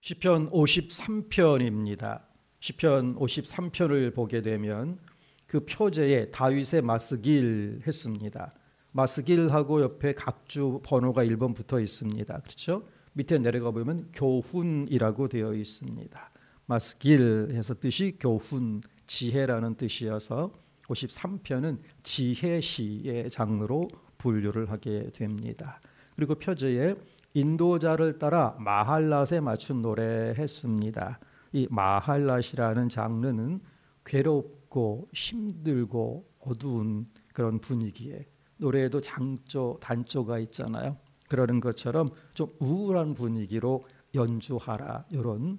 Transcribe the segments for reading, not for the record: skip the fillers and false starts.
시편 53편입니다. 시편 53편을 보게 되면 그 표제에 다윗의 마스길 했습니다. 마스길하고 옆에 각주 번호가 1번 붙어 있습니다. 그렇죠? 밑에 내려가 보면 교훈이라고 되어 있습니다. 마스길 해서 뜻이 교훈, 지혜라는 뜻이어서 53편은 지혜시의 장르로 분류를 하게 됩니다. 그리고 표제에 인도자를 따라 마할랏에 맞춘 노래 했습니다. 이 마할랏이라는 장르는 괴롭고 힘들고 어두운 그런 분위기에 노래에도 장조, 단조가 있잖아요. 그러는 것처럼 좀 우울한 분위기로 연주하라 이런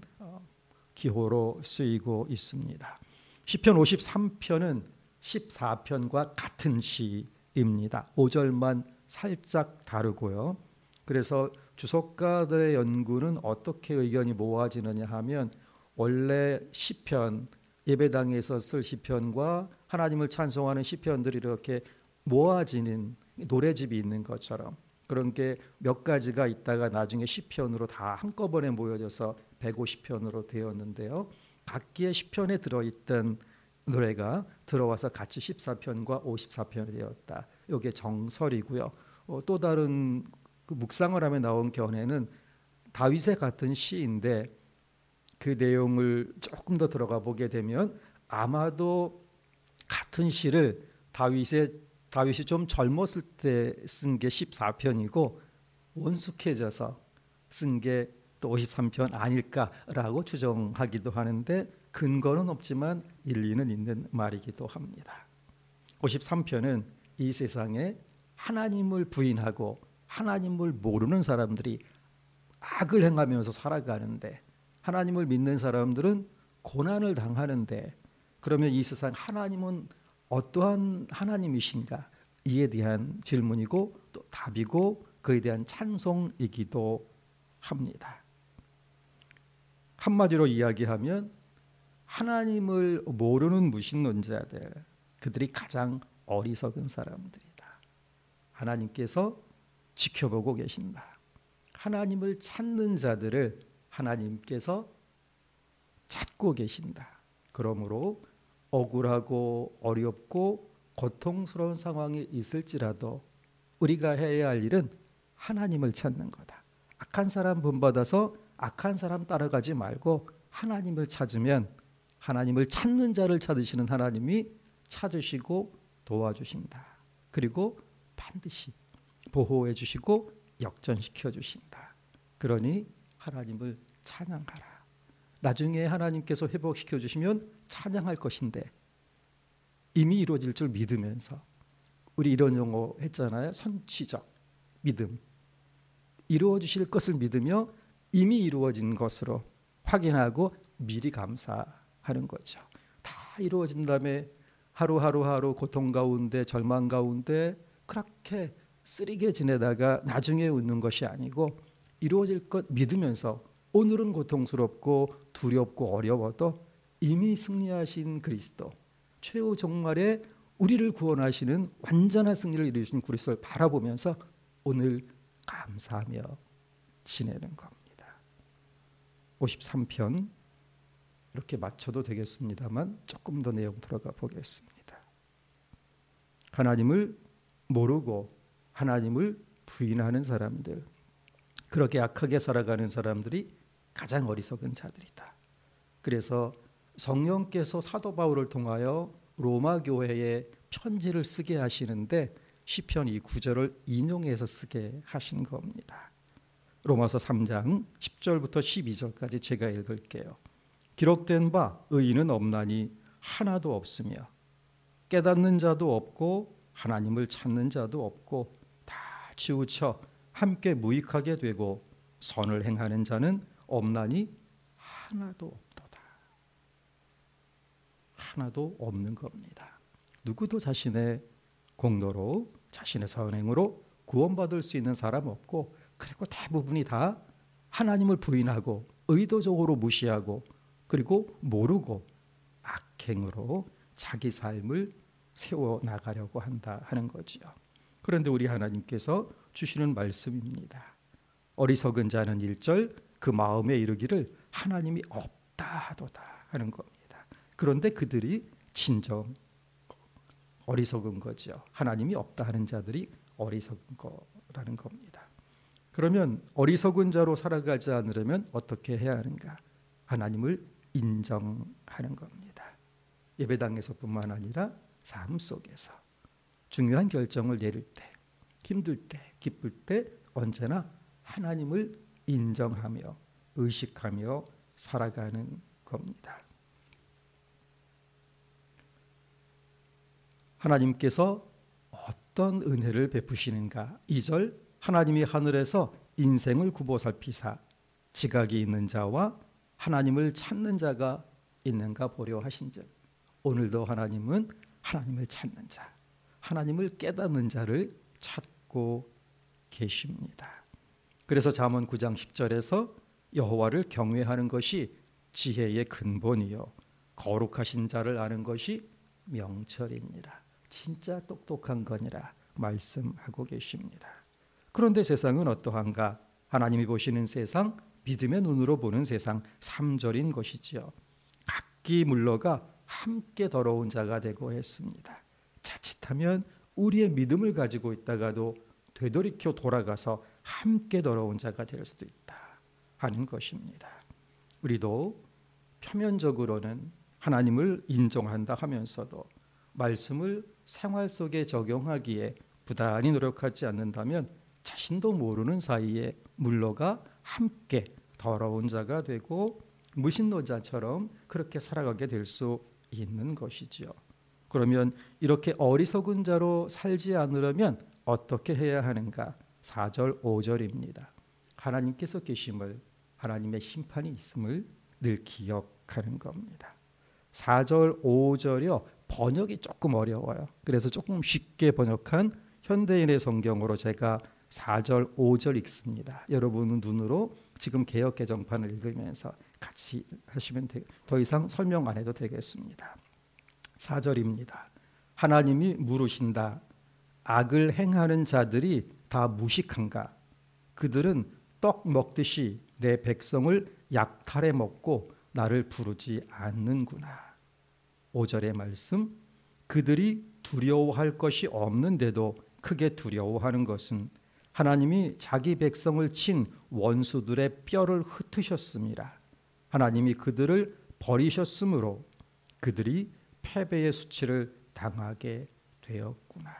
기호로 쓰이고 있습니다. 시편 53편은 14편과 같은 시입니다. 5절만 살짝 다르고요. 그래서 주석가들의 연구는 어떻게 의견이 모아지느냐 하면 원래 시편, 예배당에서 쓸 시편과 하나님을 찬송하는 시편들이 이렇게 모아지는 노래집이 있는 것처럼 그런 게 몇 가지가 있다가 나중에 시편으로 다 한꺼번에 모여져서 150편으로 되었는데요. 각기의 시편에 들어있던 노래가 들어와서 같이 14편과 54편이 되었다. 이게 정설이고요. 또 다른 그 묵상을 하며 나온 견해는 다윗의 같은 시인데 그 내용을 조금 더 들어가 보게 되면 아마도 같은 시를 다윗이 좀 젊었을 때 쓴 게 14편이고 원숙해져서 쓴 게 또 53편 아닐까라고 추정하기도 하는데 근거는 없지만 일리는 있는 말이기도 합니다. 53편은 이 세상에 하나님을 부인하고 하나님을 모르는 사람들이 악을 행하면서 살아가는데 하나님을 믿는 사람들은 고난을 당하는데 그러면 이 세상 하나님은 어떠한 하나님이신가? 이에 대한 질문이고 또 답이고 그에 대한 찬송이기도 합니다. 한마디로 이야기하면 하나님을 모르는 무신론자들, 그들이 가장 어리석은 사람들이다. 하나님께서 지켜보고 계신다. 하나님을 찾는 자들을 하나님께서 찾고 계신다. 그러므로 억울하고 어렵고 고통스러운 상황이 있을지라도 우리가 해야 할 일은 하나님을 찾는 거다. 악한 사람 본받아서 악한 사람 따라가지 말고 하나님을 찾으면 하나님을 찾는 자를 찾으시는 하나님이 찾으시고 도와주신다. 그리고 반드시 보호해 주시고 역전시켜 주신다. 그러니 하나님을 찬양하라. 나중에 하나님께서 회복시켜 주시면 찬양할 것인데 이미 이루어질 줄 믿으면서 우리 이런 용어 했잖아요. 선취적 믿음. 이루어 주실 것을 믿으며 이미 이루어진 것으로 확인하고 미리 감사하는 거죠. 다 이루어진 다음에 하루하루 고통 가운데 절망 가운데 그렇게 쓰리게 지내다가 나중에 웃는 것이 아니고 이루어질 것 믿으면서 오늘은 고통스럽고 두렵고 어려워도 이미 승리하신 그리스도 최후 종말에 우리를 구원하시는 완전한 승리를 이루신 그리스도를 바라보면서 오늘 감사하며 지내는 겁니다. 53편 이렇게 맞춰도 되겠습니다만 조금 더 내용 들어가 보겠습니다. 하나님을 모르고 하나님을 부인하는 사람들, 그렇게 악하게 살아가는 사람들이 가장 어리석은 자들이다. 그래서 성령께서 사도 바울을 통하여 로마 교회에 편지를 쓰게 하시는데 시편 이 구절을 인용해서 쓰게 하신 겁니다. 로마서 3장 10절부터 12절까지 제가 읽을게요. 기록된 바 의인은 없나니 하나도 없으며 깨닫는 자도 없고 하나님을 찾는 자도 없고 다 치우쳐 함께 무익하게 되고 선을 행하는 자는 없나니 하나도 없도다. 하나도 없는 겁니다. 누구도 자신의 공로로 자신의 선행으로 구원받을 수 있는 사람 없고 그리고 대부분이 다 하나님을 부인하고 의도적으로 무시하고 그리고 모르고 악행으로 자기 삶을 세워나가려고 한다 하는 거지요. 그런데 우리 하나님께서 주시는 말씀입니다. 어리석은 자는 1절 그 마음에 이르기를 하나님이 없다 하도다 하는 겁니다. 그런데 그들이 진정 어리석은 거죠. 하나님이 없다 하는 자들이 어리석은 거라는 겁니다. 그러면 어리석은 자로 살아가지 않으려면 어떻게 해야 하는가? 하나님을 인정하는 겁니다. 예배당에서뿐만 아니라 삶 속에서 중요한 결정을 내릴 때, 힘들 때, 기쁠 때 언제나 하나님을 인정하며 의식하며 살아가는 겁니다. 하나님께서 어떤 은혜를 베푸시는가? 2절 하나님이 하늘에서 인생을 굽어 살피사 지각이 있는 자와 하나님을 찾는 자가 있는가 보려 하신즉 오늘도 하나님은 하나님을 찾는 자, 하나님을 깨닫는 자를 찾고 계십니다. 그래서 잠언 9장 10절에서 여호와를 경외하는 것이 지혜의 근본이요 거룩하신 자를 아는 것이 명철입니다. 진짜 똑똑한 거니라 말씀하고 계십니다. 그런데 세상은 어떠한가? 하나님이 보시는 세상, 믿음의 눈으로 보는 세상 3절인 것이지요. 각기 물러가 함께 더러운 자가 되고 했습니다. 자칫하면 우리의 믿음을 가지고 있다가도 되돌이켜 돌아가서 함께 더러운 자가 될 수도 있다 하는 것입니다. 우리도 표면적으로는 하나님을 인정한다 하면서도 말씀을 생활 속에 적용하기에 부단히 노력하지 않는다면 자신도 모르는 사이에 물러가 함께 더러운 자가 되고 무신론자처럼 그렇게 살아가게 될 수 있는 것이지요. 그러면 이렇게 어리석은 자로 살지 않으려면 어떻게 해야 하는가? 4절 5절입니다. 하나님께서 계심을, 하나님의 심판이 있음을 늘 기억하는 겁니다. 4절 5절이요 번역이 조금 어려워요. 그래서 조금 쉽게 번역한 현대인의 성경으로 제가 4절 5절 읽습니다. 여러분 눈으로 지금 개역 개정판을 읽으면서 같이 하시면 더 이상 설명 안 해도 되겠습니다. 4절입니다. 하나님이 물으신다. 악을 행하는 자들이 다 무식한가? 그들은 떡 먹듯이 내 백성을 약탈해 먹고 나를 부르지 않는구나. 5절의 말씀, 그들이 두려워할 것이 없는데도 크게 두려워하는 것은 하나님이 자기 백성을 친 원수들의 뼈를 흩으셨습니다. 하나님이 그들을 버리셨으므로 그들이 패배의 수치를 당하게 되었구나.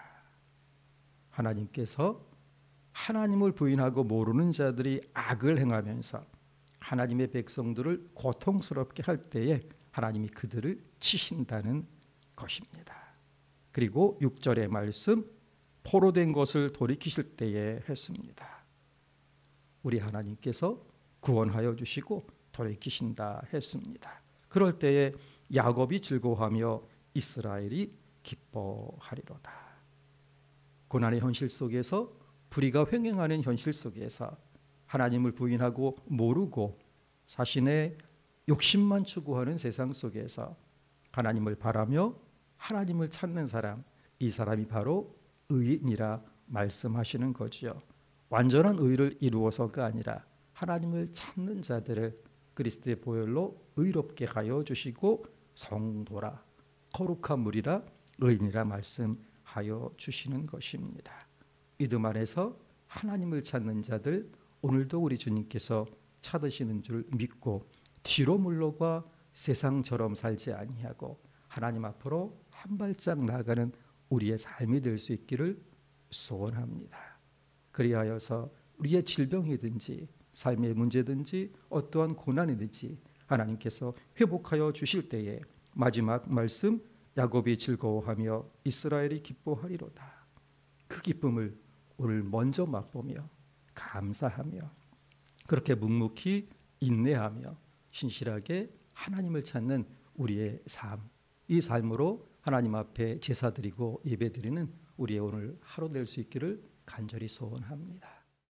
하나님께서 하나님을 부인하고 모르는 자들이 악을 행하면서 하나님의 백성들을 고통스럽게 할 때에 하나님이 그들을 치신다는 것입니다. 그리고 6절의 말씀, 포로된 것을 돌이키실 때에 했습니다. 우리 하나님께서 구원하여 주시고 돌이키신다 했습니다. 그럴 때에 야곱이 즐거워하며 이스라엘이 기뻐하리로다. 고난의 현실 속에서 불의가 횡행하는 현실 속에서 하나님을 부인하고 모르고 자신의 욕심만 추구하는 세상 속에서 하나님을 바라며 하나님을 찾는 사람, 이 사람이 바로 의인이라 말씀하시는 거지요. 완전한 의를 이루어서가 아니라 하나님을 찾는 자들을 그리스도의 보혈로 의롭게 하여 주시고 성도라, 거룩한 무리라, 의인이라 말씀하여 주시는 것입니다. 믿음 안에서 하나님을 찾는 자들, 오늘도 우리 주님께서 찾으시는 줄 믿고 뒤로 물러가 세상처럼 살지 아니하고 하나님 앞으로 한 발짝 나아가는 우리의 삶이 될 수 있기를 소원합니다. 그리하여서 우리의 질병이든지 삶의 문제든지 어떠한 고난이든지 하나님께서 회복하여 주실 때에 마지막 말씀, 야곱이 즐거워하며 이스라엘이 기뻐하리로다. 그 기쁨을 오늘 먼저 맛보며 감사하며 그렇게 묵묵히 인내하며 신실하게 하나님을 찾는 우리의 삶, 이 삶으로 하나님 앞에 제사드리고 예배드리는 우리의 오늘 하루 될 수 있기를 간절히 소원합니다.